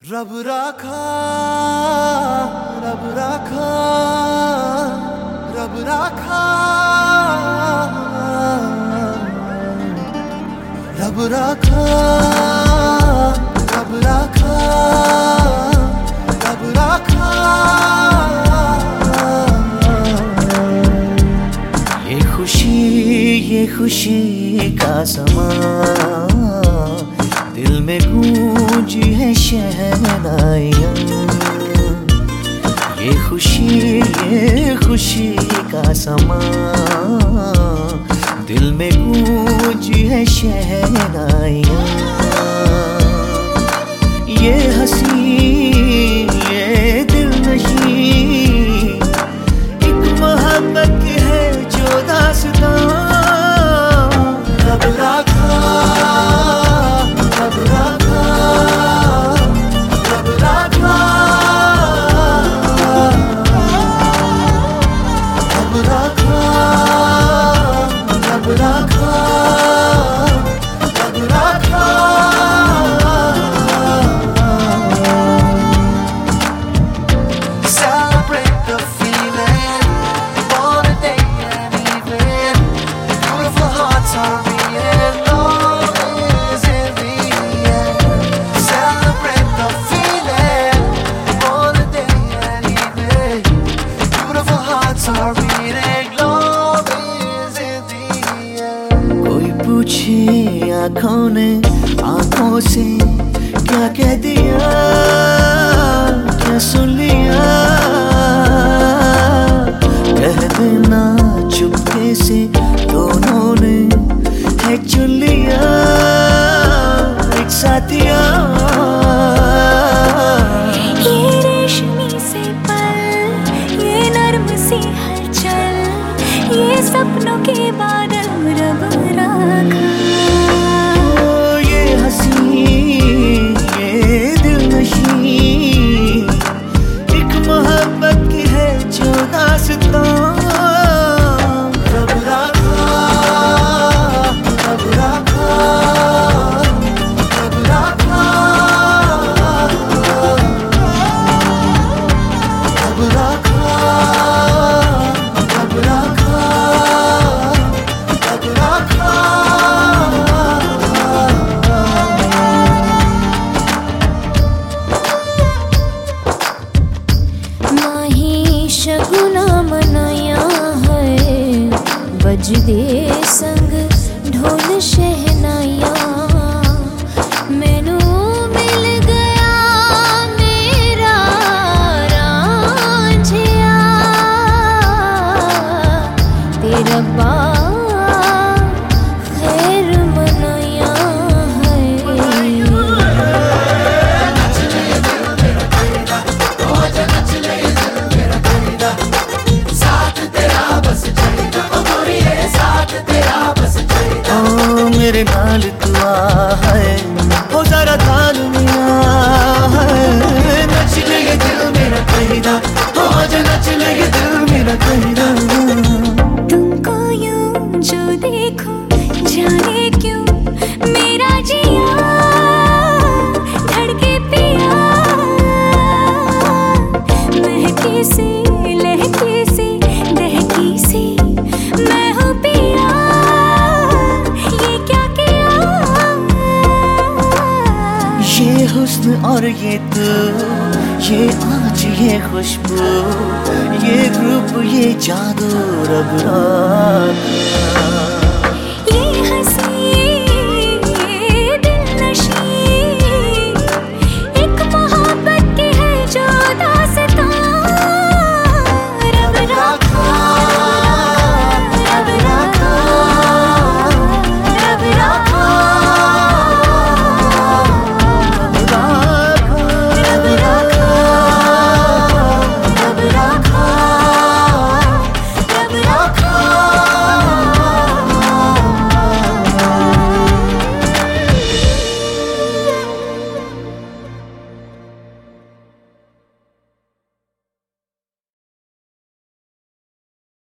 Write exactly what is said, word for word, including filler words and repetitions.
रब राखा रब राखा रब राखा रब राखा रब राखा रब राखा। ये खुशी ये खुशी का समा दिल में गूंजी है शहनाइयाँ। ये खुशी ये खुशी का समा दिल में गूंजी है शहनाइयाँ। ये हंसी ये दिल नशी एक मोहब्बत है जो दास्तां। रब राखा रब राखा रब राखा रब राखा रब राखा रब राखा। Celebrate the feeling for the day and evening. Beautiful hearts are beating. Love is in the air. Celebrate the feeling for the day and evening. Beautiful hearts are beating. Love is in the air. कोई पूछे आँखों ने आँखों से क्या कह दिया क्या सुन लिया। कह देना चुपके से दोनों ने है चुन लिया एक साथिया। ये रेशमी से पल ये नर्म सी हलचल ये सपनों के बादल रब राखा। ये हंसी ये दिल नशी एक मोहब्बत की है जो दास्तां। रब राखा रब राखा रब राखा रब राखा रब राखा रब राखा। माही शगुना मनाया है बजदे संग ढोल शहनाया। मैनू मिल गया मेरा रांझिया तेरा बा खैर मनाया है। ओ मेरे नाल तू आ है हो जरा ताल मिला है। नच ले ये दिल मेरा कहीदा हो आज नच ले ये दिल मेरा कहीदा। तुमको यूं जो देखो जाने क्यों मेरा जिया धड़के पिया। महकी सी लहकी सी दहकी सी मैं हूँ पिया ये क्या किया। ये हुस्न और ये तू ये आज ये खुशबू ये रूप ये जादू रब राखा।